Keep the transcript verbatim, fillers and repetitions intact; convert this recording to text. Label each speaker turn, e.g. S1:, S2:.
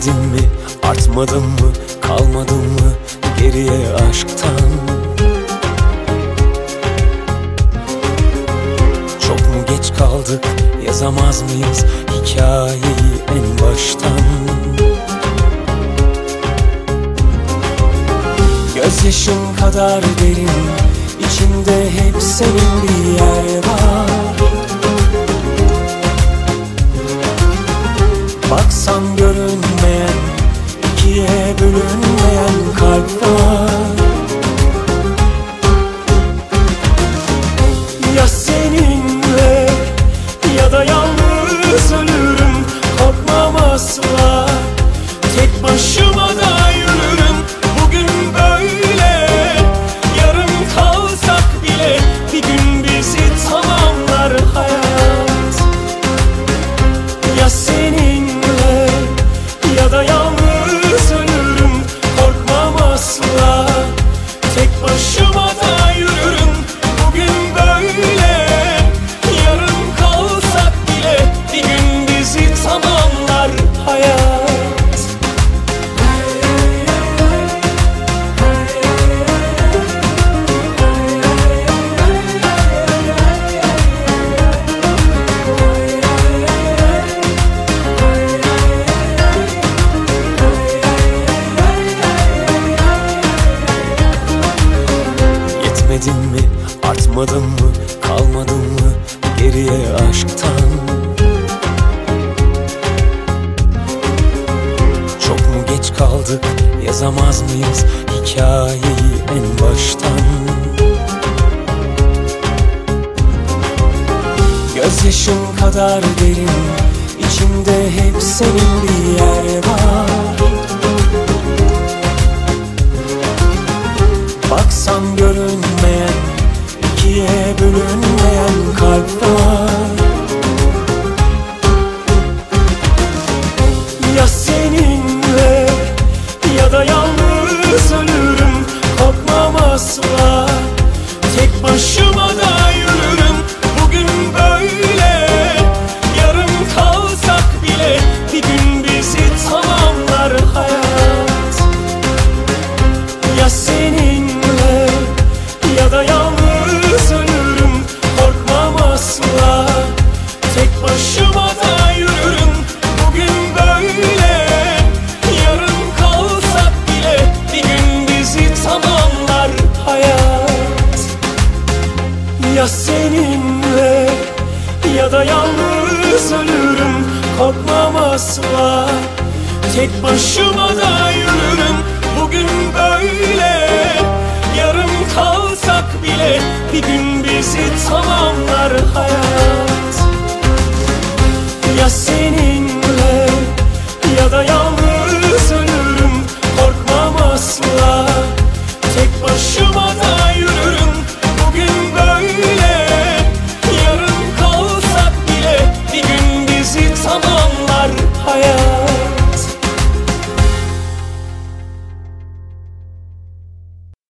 S1: Yetmedin mi, artmadın mı, kalmadın mı geriye aşktan? Çok mu geç kaldık, yazamaz mıyız hikayeyi en baştan? Gözyaşım kadar derin, içimde hep senin bir yer var. Baksan görünmeyen, ikiye bölünmeyen kalp var. Ya seninle ya da yalnız ölürüm, korkmam asla. Tek başıma da yürürüm. Bugün böyle, yarın kalsak bile bir gün bizi tamamlar hayat. Ya seninle ya da yalnız ölürüm, korkmam asla. Tek başıma da yürürüm. Bugün böyle, yarın kalsak bile bir gün bizi tamamlar hayat. Yetmedin mi, artmadın mı, kalmadın mı geriye aşktan? Çok mu geç kaldık, yazamaz mıyız hikayeyi en baştan? Gözyaşım kadar derin, içimde hep senin bir yer var. Baksan görünmeyen, ikiye bölünmeyen kalp var. Ya seninle ya da yalnız ölürüm, korkmam asla. Tek başıma da yürürüm. Bugün böyle, yarın kalsak bile bir gün bizi tamamlar hayat. Ya seninle ya da yalnız ölürüm, korkmam asla. Tek başıma da yürürüm. Bugün böyle, yarın kalsak bile bir gün bizi tamamlar hayat. Ya seninle ya da yalnız ölürüm, korkmam asla. Tek başıma da yürürüm. Bugün böyle, yarın kalsak bile bir gün bizi tamamlar hayat. Ya seninle ya da yalnız